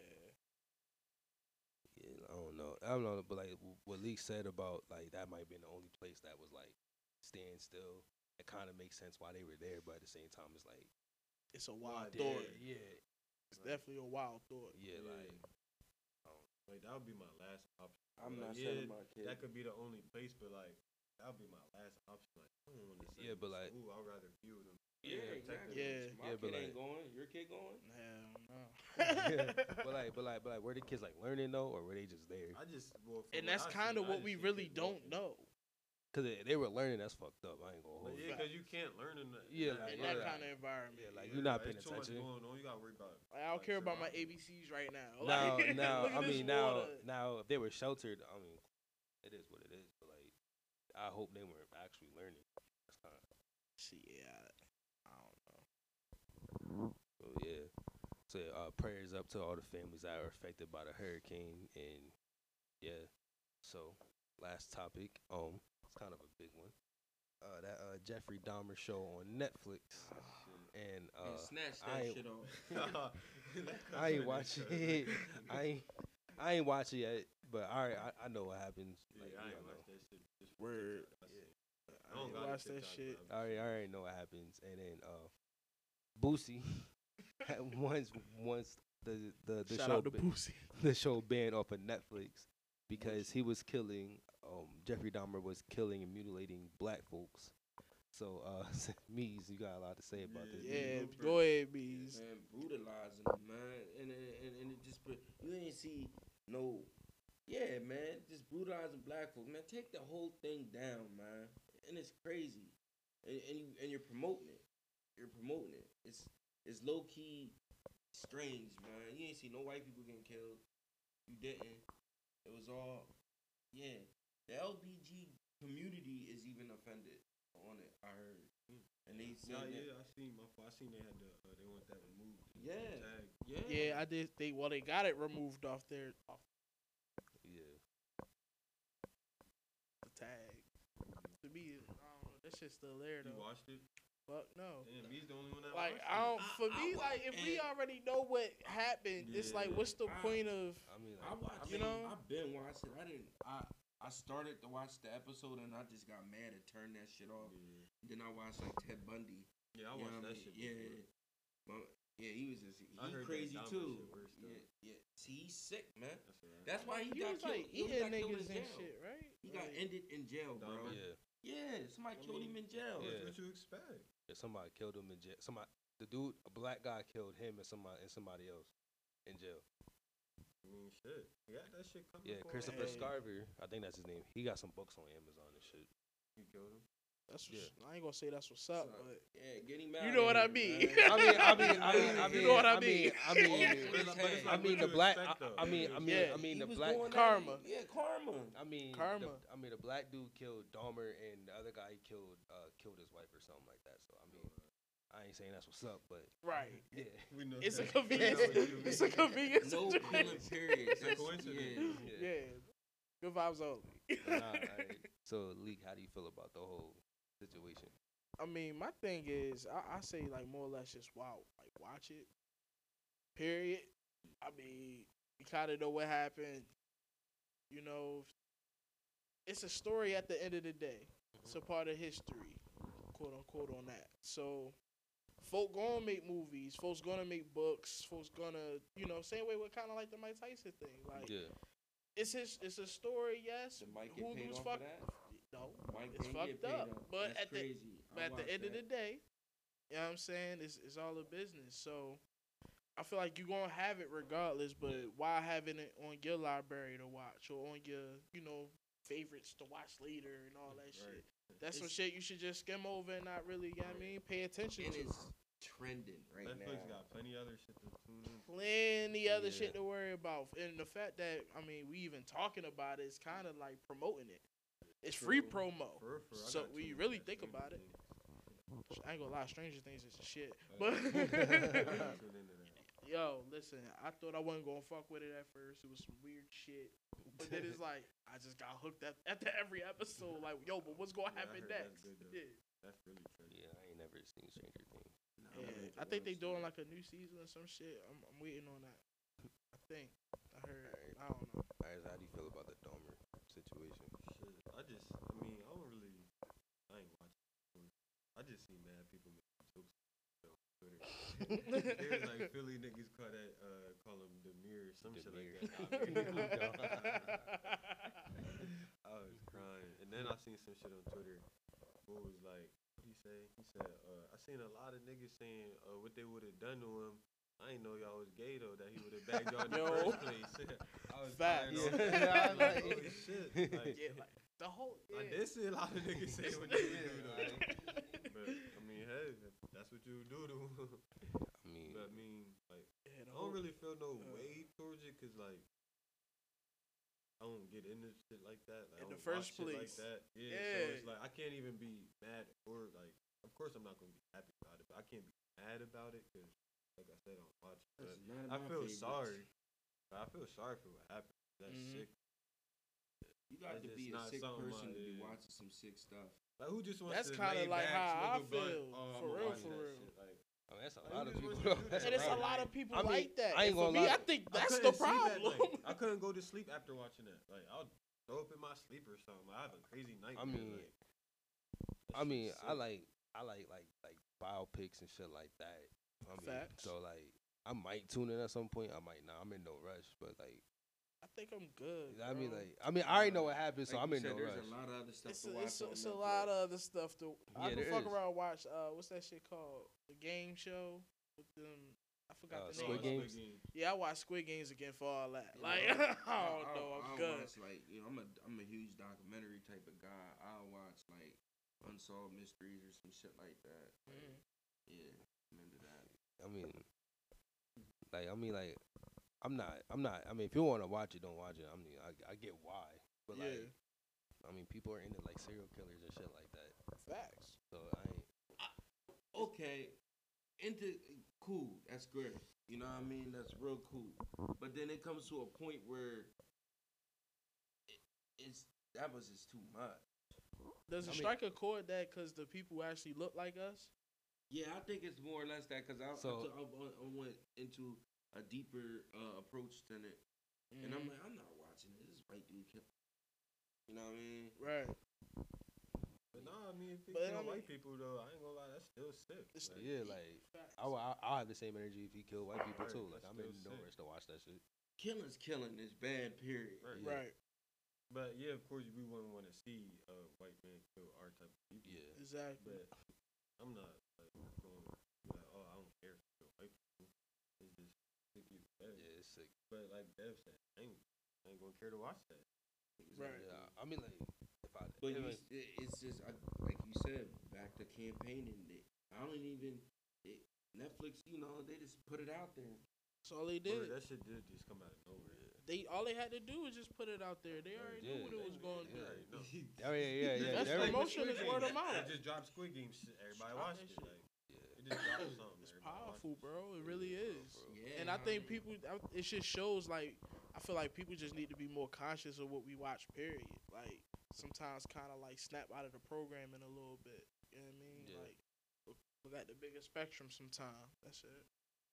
S1: Yeah, I don't know, but like what Leak said about like that might have been the only place that was like staying still. It kind of makes sense why they were there, but at the same time, it's like
S2: It's a wild
S3: Why
S2: thought.
S1: yeah,
S2: It's definitely a wild thought.
S1: yeah, like
S3: Like that would be my last option.
S4: I'm
S3: Like,
S4: not
S3: yeah,
S4: sending my kid.
S3: that could be the only place, but like that would be my last option. Like I don't want to.
S1: Yeah, but, like-
S3: ooh, I'd rather view them.
S4: Yeah,
S3: protect
S4: exactly.
S3: them.
S2: Yeah.
S4: My
S1: Yeah, but
S4: kid ain't
S1: like-
S4: going. Your kid going?
S2: Hell no.
S1: but like, were the kids like learning though, or were they just there?
S3: I just well, from
S2: And
S3: what
S2: that's
S3: I
S2: kind
S3: seen,
S2: of
S3: I
S2: what
S3: just
S2: we
S3: see
S2: really
S3: kids
S2: don't
S3: walking.
S2: know.
S1: Cause they were learning. That's fucked up. I ain't gonna
S3: But
S1: hold
S3: yeah,
S1: you.
S3: because you can't learn in that.
S1: Yeah,
S2: In
S1: like,
S2: that
S1: yeah.
S2: kind of environment.
S1: Yeah, like
S3: Yeah,
S1: you're not
S3: like,
S1: paying
S3: it's too much
S1: attention.
S3: going on. You gotta worry about.
S2: Like, I don't
S3: like,
S2: care about my
S3: survival.
S2: ABCs right now.
S1: Now,
S2: Like,
S1: now,
S2: look at
S1: I
S2: this
S1: mean,
S2: water.
S1: now, if they were sheltered, I mean, it is what it is. But like, I hope they weren't actually learning. That's kind of,
S2: Shit, yeah, I don't know.
S1: so yeah. So prayers up to all the families that are affected by the hurricane, and yeah. So last topic, it's kind of a big one. That Jeffrey Dahmer show on Netflix, and
S4: And snatch
S1: I
S4: that
S1: ain't-
S4: shit off.
S1: I ain't watching it. I ain't watching it yet, but I know what happens.
S3: Yeah,
S1: Like,
S3: I
S1: you
S3: ain't
S1: know.
S3: watch that shit. Just for
S2: Word.
S3: TikTok. That's
S1: Yeah.
S3: it.
S2: I
S3: don't
S2: ain't
S3: got a
S2: watch that
S3: TikTok,
S2: shit.
S3: but
S1: I
S3: I be
S1: already know what happens, and then Boosie once the
S2: Shout
S1: show
S2: out to Boosie.
S1: the show banned off of Netflix because he was killing Jeffrey Dahmer was killing and mutilating black folks So, Mees, you got a lot to say about this.
S2: Yeah, go ahead, Bees.
S4: Man, brutalizing them, man, and it just you ain't see no, yeah, man, just brutalizing black folks, man. Take the whole thing down, man, and it's crazy, and you're promoting it, It's low key strange, man. You ain't see no white people getting killed. You didn't. It was all, yeah. The LBG community is even offended on it. I heard. And they said
S3: I seen they had they want that removed.
S4: Yeah.
S2: Yeah, I did. They got it removed off their
S1: Yeah.
S2: the tag. To me, I don't know. That shit's still there though.
S3: You watched it?
S2: Fuck no.
S3: Damn, he's the only one that
S2: Like
S3: watched
S2: I don't.
S3: it.
S2: For me, like if we already know what happened, it's like what's the point of?
S1: I mean,
S4: I watched.
S2: You know?
S4: I've been watching. I started to watch the episode and I just got mad and turned that shit off.
S3: Yeah.
S4: Then I watched like Ted Bundy.
S3: Yeah, I watched that shit.
S4: Yeah. But yeah, he was just
S3: I heard
S4: crazy
S3: that
S4: too.
S3: shit worse, though.
S4: Yeah. See, he's sick, man.
S3: That's
S4: That's why
S3: right.
S4: he
S2: He
S4: got
S2: was
S4: killed.
S2: like
S4: He
S2: eating
S4: got killed
S2: niggas
S4: in
S2: and
S4: jail.
S2: shit, right?
S4: He got ended in jail, bro.
S3: Dahmer?
S1: yeah.
S4: Yeah, somebody killed him in jail.
S1: Yeah.
S3: What you expect?
S1: Yeah, somebody killed him in jail. The dude, a black guy, killed him and somebody else in jail.
S3: I mean, shit. He got that shit coming.
S1: Yeah,
S3: for
S1: Christopher
S3: him.
S1: Scarver, I think that's his name. He got some books on Amazon and shit.
S3: He killed him.
S2: That's
S1: Yeah.
S2: I ain't gonna say that's what's up, but
S4: Yeah, get him out.
S2: you know what I mean.
S1: You
S2: know what I mean.
S1: I mean the black. I mean the black
S2: Karma.
S4: Yeah, karma.
S2: Karma.
S1: The black dude killed Dahmer and the other guy killed his wife or something like that. So I mean, I ain't saying that's what's up, but
S2: Right.
S1: yeah.
S3: We know
S2: It's a
S3: that.
S2: convenience.
S3: We know what you
S2: It's a
S3: mean.
S2: convenience.
S4: No killing period.
S3: It's a
S4: That's-
S3: coincidence.
S4: yeah.
S2: Yeah. Good vibes only.
S1: So, Leak, how do you feel about the whole situation?
S2: I mean, my thing is, I say like more or less just watch it. Period. I mean, you kind of know what happened. You know, it's a story at the end of the day. It's a part of history, quote unquote, on that. So, folk gonna make movies. Folks gonna make books. Folks gonna, same way with kind of like the Mike Tyson thing. Like,
S1: Yeah.
S2: it's a story, yes.
S4: Did Mike get paid
S2: Who's
S4: off
S2: fucked?
S4: for that?
S2: No,
S4: Mike
S2: it's
S4: didn't
S2: fucked
S4: get paid
S2: up.
S4: off.
S2: But
S4: That's
S2: at
S4: crazy.
S2: the end of the day, you know what I'm saying? It's all a business. So I feel like you're going to have it regardless, but why having it on your library to watch or on your, favorites to watch later and all that shit? That's some shit you should just skim over and not really, you know what I mean, pay attention
S4: And
S2: to.
S4: it's trending right
S3: Netflix
S4: now.
S3: got plenty other shit to tune in.
S2: Plenty other
S1: Yeah.
S2: shit to worry about. And the fact that, we even talking about it is kind of like promoting it. It's free promo.
S3: For real, I
S2: So
S3: got
S2: when you
S3: tuned
S2: really
S3: in
S2: think
S3: Stranger
S2: about it,
S3: Things.
S2: I ain't gonna lie, Stranger Things is shit.
S3: I
S2: But
S3: got tuned into that.
S2: yo, listen, I thought I wasn't gonna fuck with it at first. It was some weird shit. But then it's like I just got hooked at every episode. Like, yo, but what's gonna
S3: Yeah, I
S2: happen
S3: heard that's
S2: next?
S3: good, though.
S2: Yeah.
S3: That's really trendy.
S1: Yeah, I ain't never seen Stranger Things.
S2: Yeah. I think they doing like a new season or some shit. I'm waiting on that. I think. I heard. I don't know.
S1: Alright, so how do you feel about the Dahmer situation?
S3: Shit, I ain't watching. I just see mad people making jokes on Twitter. There's like Philly niggas call him the mirror, some shit like that. I was crying, and then I seen some shit on Twitter. Who was like, what he say? He said, I seen a lot of niggas saying what they would have done to him. I ain't know y'all was gay though, that he would have bagged y'all in the
S2: Yo.
S3: first place. I was
S2: Facts.
S3: crying.
S1: Yeah, I was like-
S3: Holy shit. Like,
S2: Yeah, like the whole.
S3: I
S2: Yeah.
S3: did see a lot of niggas say what they would do though. But I mean, hey, that's what you do to him.
S1: I mean,
S3: But I mean, like,
S2: Yeah, the
S3: I don't
S2: whole-
S3: really feel no way towards it, cause like, I don't get into shit like that. Like,
S2: In
S3: I
S2: the
S3: don't
S2: first
S3: watch shit like
S2: place.
S3: that. Yeah,
S2: Yeah.
S3: so it's like I can't even be mad or like. Of course, I'm not gonna be happy about it, but I can't be mad about it, cause like I said, I don't watch it. But
S4: That's none of
S3: I
S4: my
S3: feel
S4: favorites.
S3: sorry. But I feel sorry for what happened. That's
S2: Mhm.
S3: sick.
S4: You got
S3: That's
S4: to
S3: just
S4: be a
S3: not
S4: sick
S3: something
S4: person to be
S3: yeah.
S4: watching some sick stuff.
S3: Like who just wants
S2: That's
S3: to
S2: kinda
S3: lay
S2: like
S3: back,
S2: how I
S3: smoke a blunt?
S2: feel.
S3: Oh,
S2: For
S3: I'ma
S2: real,
S3: watch
S2: for
S3: that
S2: real.
S3: shit. Like,
S1: I mean, that's a
S3: Like,
S1: lot
S3: who
S1: of
S3: just
S1: people.
S3: wants to do
S1: That's
S3: that?
S2: And it's a
S3: Right.
S2: lot of people
S1: I mean,
S2: like that.
S1: I ain't
S2: And for
S1: gonna
S2: me,
S1: lie.
S2: I think
S3: I
S2: that's the
S3: couldn't see that,
S2: problem.
S3: like, I couldn't go to sleep after watching that. Like I'll throw up in my sleep or something. I have a crazy night.
S1: I mean,
S3: like,
S1: I mean,
S3: that shit's
S1: I
S3: sick.
S1: like biopics and shit like that. I mean,
S2: Facts.
S1: so like, I might tune in at some point. I might not. I'm in no rush, but like,
S2: I think I'm good.
S1: I mean,
S2: bro.
S1: I already know what happened, so
S4: Like
S1: I'm
S4: you
S1: in
S4: said,
S1: no
S4: there's
S1: rush.
S4: a lot of other stuff
S2: It's
S4: to
S2: a,
S4: watch
S2: it's, a,
S4: on
S2: it's a
S4: Netflix.
S2: lot of other stuff to. I
S1: Yeah,
S2: can
S1: there
S2: fuck
S1: is.
S2: around and watch. What's that shit called? The game show with them. I forgot the
S1: Squid
S2: name.
S1: Games?
S2: Yeah, I watch Squid Games again for all that.
S4: You
S2: Like,
S4: know,
S2: I don't know, I'm
S4: I'll
S2: good.
S4: watch, like, you know, I'm a huge documentary type of guy. I'll watch like unsolved mysteries or some shit like that. Like, yeah, I'm into that.
S1: I'm not. I mean, if you want to watch it, don't watch it. I mean, I get why, but
S2: Yeah.
S1: like, I mean, people are into like serial killers and shit like that.
S2: Facts.
S1: So I ain't.
S4: Okay, into cool. That's great. You know what I mean? That's real cool. But then it comes to a point where that was just too much.
S2: Does it strike a chord that because the people actually look like us?
S4: Yeah, I think it's more or less that because I went into a deeper approach than it, and I'm like, I'm not watching this white dude kill. You know what I mean?
S2: Right.
S3: But no, I mean, if you
S2: But
S3: kill
S2: I mean-
S3: white people though, I ain't gonna lie, that's still sick.
S2: It's
S3: Like,
S1: Yeah, like
S2: Facts.
S1: I'll have the same energy if he killed white people
S3: Right,
S1: too. Like
S3: that's
S1: I'm in
S3: still
S1: no
S3: sick.
S1: rush to watch that shit.
S4: Killing's killing is bad. Period.
S3: Right.
S1: Yeah.
S2: Right.
S3: But yeah, of course, we wouldn't want to see a white man kill our type of people.
S1: Yeah.
S2: Exactly.
S3: But I'm not like going like, oh, I don't care if you kill white people. It's just sick either way.
S1: Yeah, it's sick.
S3: But like Dev said, I ain't gonna care to watch that.
S2: Right.
S1: Yeah, I mean, like if I.
S4: But
S1: if
S4: it's just like you said, back to campaigning. I don't even Netflix. You know, they just put it out there.
S2: That's all they
S3: Bro,
S2: did.
S3: that shit did just come out of nowhere.
S2: All they had to do was just put it out there. They already knew
S1: Yeah.
S2: what it was going to do.
S3: Right, no.
S1: Oh yeah.
S2: That's
S1: Every-
S2: promotion is word of mouth.
S3: They just dropped Squid Game shit. Everybody
S2: Drop
S3: watched
S2: that
S3: it.
S2: shit.
S3: Like,
S1: Yeah.
S3: it just dropped something.
S2: It's
S3: Everybody
S2: powerful,
S3: watched it.
S2: bro. It really is.
S4: Yeah,
S2: And I think people, it just shows like, I feel like people just need to be more conscious of what we watch, period. Like, sometimes kind of like snap out of the programming a little bit. You know what I mean?
S1: Yeah.
S2: Like, look at the bigger spectrum sometime. That's it.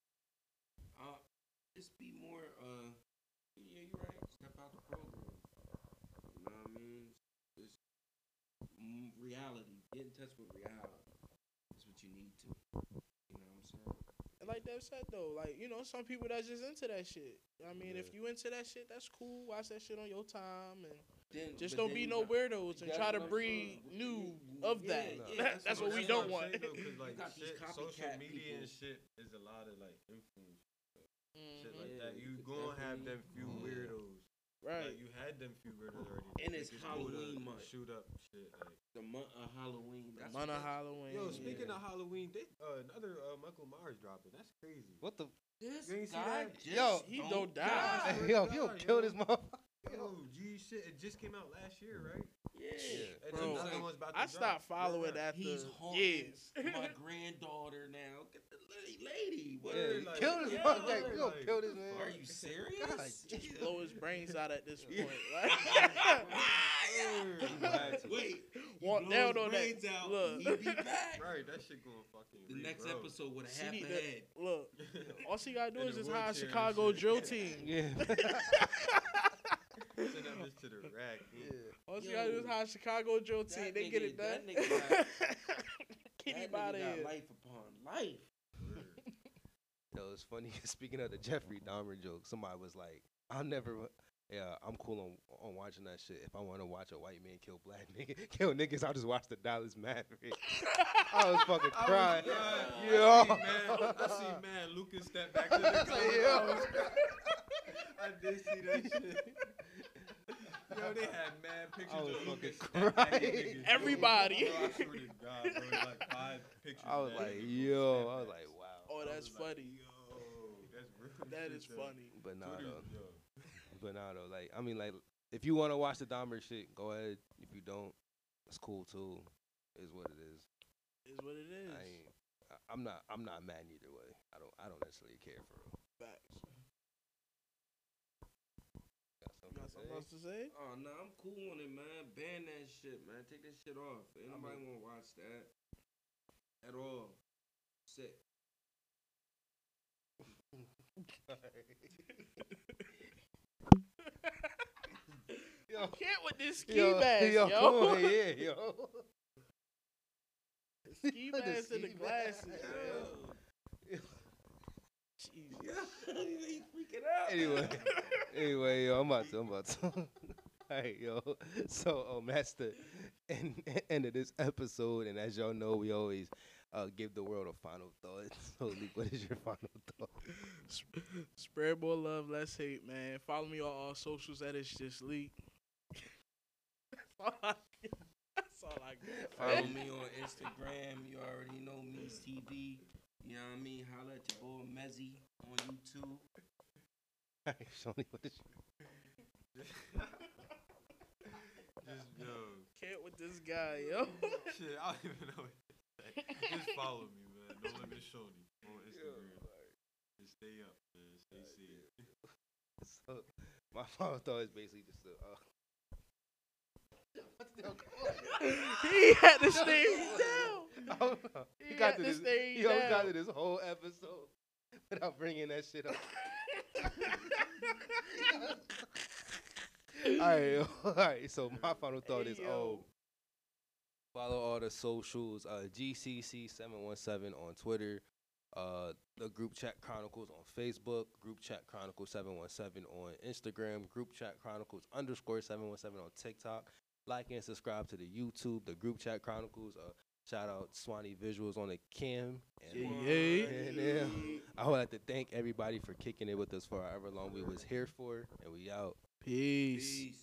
S4: Just be more. Yeah, you're right. Step out the program. You know what I mean? Just reality. Get in touch with reality. That's what you need to. You know what I'm saying?
S2: And like Dev said though, like, you know, some people that's just into that shit. I mean, if you into that shit, that's cool. Watch that shit on your time and just don't be no weirdos and try to breed new of that. That's what we don't want.
S3: Because like
S4: got these
S3: shit, social
S4: copycat
S3: media
S4: people.
S3: and shit is a lot of like influence. Shit
S2: Mhm.
S3: like
S4: Yeah,
S3: that. You
S4: it's
S3: gonna have them
S4: definitely-
S3: few weirdos.
S2: Right.
S3: Like you had them few weirdos already.
S4: And
S3: They
S4: it's
S3: just go to
S4: Halloween month.
S3: Shoot up shit. Like.
S4: The month of Halloween. That's
S2: Month of
S4: what-
S2: Halloween.
S3: Yo, speaking
S2: yeah.
S3: of Halloween, they, another Michael Myers dropping. That's crazy.
S1: What the?
S4: This
S3: You ain't see
S4: guy
S3: that?
S4: just
S1: Yo,
S2: he don't die.
S3: I swear
S1: Yo,
S3: to
S1: you
S3: God,
S1: kill
S3: yo.
S1: this motherfucker.
S3: Yo, G shit. It just came out last year, right?
S4: Yeah.
S3: And
S2: Bro,
S3: another one's about to
S2: I
S3: drop.
S2: stopped following
S3: Yeah.
S2: after
S4: He's haunting
S2: years.
S4: my granddaughter now. Get the lady. What
S1: Yeah,
S4: are
S3: like-
S1: kill this
S4: yeah,
S1: motherfucker.
S3: like-
S1: You gonna kill this
S3: like-
S1: man?
S4: Are you serious?
S2: Just blow his brains out at this
S4: Yeah.
S2: point. Like,
S4: Wait. he
S2: Walk
S4: blow
S2: down
S4: his
S2: on that.
S4: brains out,
S2: Look.
S4: he be back.
S3: Right, that shit going fucking.
S4: The next
S3: regrow.
S4: episode with a
S2: She
S4: half a
S2: need to-
S4: head.
S2: look, all she gotta do
S3: In
S2: is
S3: the
S2: just hire a
S3: wheelchair and
S2: Chicago
S3: shit.
S2: drill team.
S1: Yeah.
S3: Send that bitch to the rack.
S2: All she
S4: Yo,
S2: gotta do is hire a Chicago drill team.
S4: that
S2: They get
S4: nigga-
S2: it done.
S4: that nigga got-
S2: Keep
S4: That
S2: him out of
S4: nigga got
S2: here.
S4: life upon life.
S1: Yo, it's funny. Speaking of the Jeffrey Dahmer joke, somebody was like, "I'll never." Yeah, I'm cool on watching that shit. If I want to watch a white man kill black kill niggas, I'll just watch the Dallas Maverick. I was fucking crying.
S3: Yo, I see man Lucas step back to the gun. I did see that shit. Yo, they had mad pictures
S1: I was
S3: of Lucas
S1: fucking
S3: step back
S1: crying.
S3: niggas.
S2: Everybody.
S3: Bro, I swear to God, bro, like 5 pictures.
S1: I was
S3: of that
S1: like,
S3: nigga
S1: yo.
S3: step
S1: I was
S3: backs.
S1: like, wow.
S2: Oh,
S3: I
S2: that's
S3: was like,
S2: funny.
S3: Yo, that's real.
S2: That
S3: shit,
S2: is
S3: though.
S2: funny.
S1: But nah,
S3: Twitter,
S1: though.
S3: yo.
S1: But nah, though. Like, I mean, like, if you want to watch the Dahmer shit, go ahead. If you don't, it's cool too. Is what it is.
S2: Is what it is.
S1: I'm not mad either way. I don't necessarily care for real.
S2: Facts.
S1: Got
S2: Got
S1: something
S2: something else to say?
S4: Oh no, I'm cool on it, man. Ban that shit, man. Take that shit off. Ain't nobody wanna watch that at all. Sick.
S1: Yo,
S2: Can't with this ski
S1: yo,
S2: mask,
S1: yo,
S2: yo.
S1: come on, yeah, yo.
S2: Ski
S1: The
S2: mask and the
S1: ski
S2: glasses,
S1: mask.
S2: yo.
S4: Yeah.
S2: Jesus.
S4: He's freaking out.
S1: Anyway. Anyway, yo, I'm about to. All right, yo. So, that's the end of this episode. And as y'all know, we always give the world a final thought. So, Leak, what is your final thought?
S2: Spread more love, less hate, man. Follow me on all socials. That is just Leak. That's all I got.
S4: Follow me on Instagram. You already know Me's TV. You know what I mean? Holla at your boy Mezzy on YouTube.
S1: All right, Shoni, what is
S3: Just yo,
S2: Can't with this guy, yo.
S3: shit, I don't even know what to say. Just follow me, man. No Limit Shoni on Instagram. Just stay up, man. Stay safe.
S1: So, my final thought is basically just
S2: He had to stay down.
S1: He got to this.
S2: stay
S1: He almost got
S2: down.
S1: to this whole episode without bringing that shit up. All right. So my final thought is, follow all the socials. GCC717 on Twitter. The Group Chat Chronicles on Facebook. Group Chat Chronicles 717 on Instagram. Group Chat Chronicles _717 on TikTok. Like and subscribe to the YouTube. The Group Chat Chronicles. Shout out Swanee Visuals on the cam. And I would like to thank everybody for kicking it with us for however long we was here for. And we out.
S2: Peace.
S4: Peace.